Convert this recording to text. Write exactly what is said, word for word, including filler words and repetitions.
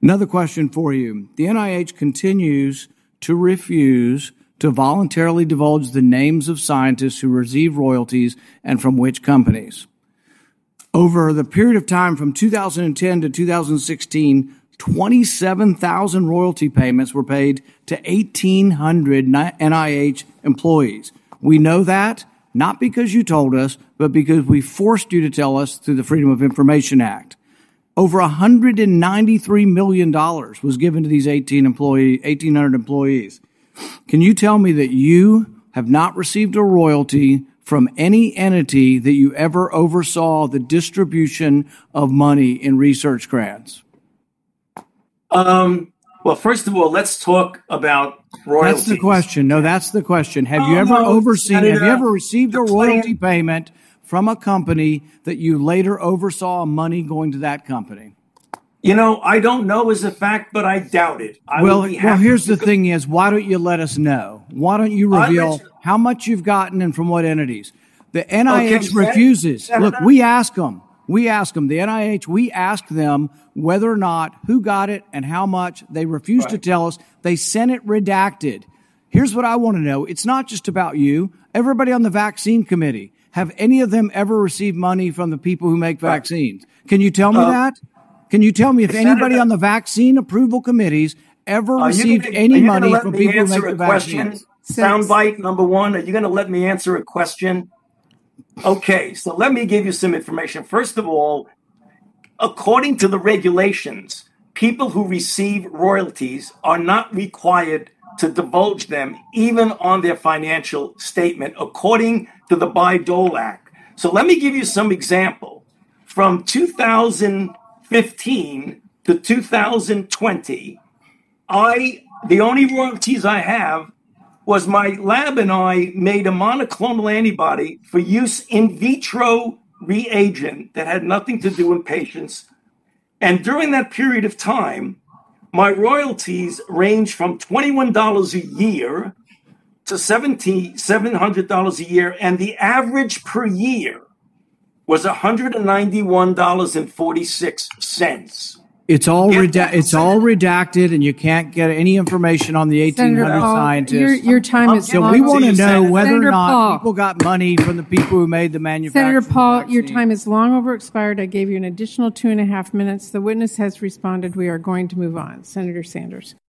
Another question for you. The N I H continues to refuse to voluntarily divulge the names of scientists who receive royalties and from which companies. Over the period of time from two thousand ten to two thousand sixteen, twenty-seven thousand royalty payments were paid to eighteen hundred N I H employees. We know that not because you told us, but because we forced you to tell us through the Freedom of Information Act. Over one hundred ninety-three million dollars was given to these eighteen employee, eighteen hundred employees. Can you tell me that you have not received a royalty from any entity that you ever oversaw the distribution of money in research grants? Um, well, first of all, let's talk about royalties. That's the question. No, that's the question. Have oh, you ever no, overseen, Senator, have you ever received a royalty payment from a company that you later oversaw money going to that company? You know, I don't know as a fact, but I doubt it. I well, well, here's the go- thing is, why don't you let us know? Why don't you reveal how much you've gotten and from what entities? The N I H okay, refuses. Senator, Look, we ask them. We ask them. The N I H, we ask them whether or not, who got it and how much. They refuse right. to tell us. They sent it redacted. Here's what I want to know. It's not just about you. Everybody on the vaccine committee. Have any of them ever received money from the people who make vaccines? Can you tell me uh, that? Can you tell me if Senator, anybody on the vaccine approval committees ever received gonna, any money from people who make the vaccines? Soundbite number one. Are you going to let me answer a question? Okay, so let me give you some information. First of all, according to the regulations, people who receive royalties are not required to divulge them even on their financial statement, according to the Bayh-Dole Act. So let me give you some example. From two thousand fifteen to two thousand twenty, I the only royalties I have was my lab and I made a monoclonal antibody for use in vitro reagent that had nothing to do in patients. And during that period of time, my royalties ranged from twenty-one dollars a year to seven thousand seven hundred dollars a year. And the average per year was one hundred ninety-one dollars and forty-six cents. It's all reda- It's all redacted, and you can't get any information on the eighteen hundred Senator scientists. Your, your time is so long. we want to know Senator whether Senator or not Paul. people got money from the people who made the manufacturing. Senator Paul, vaccine. your time is long over expired. I gave you an additional two and a half minutes. The witness has responded. We are going to move on. Senator Sanders.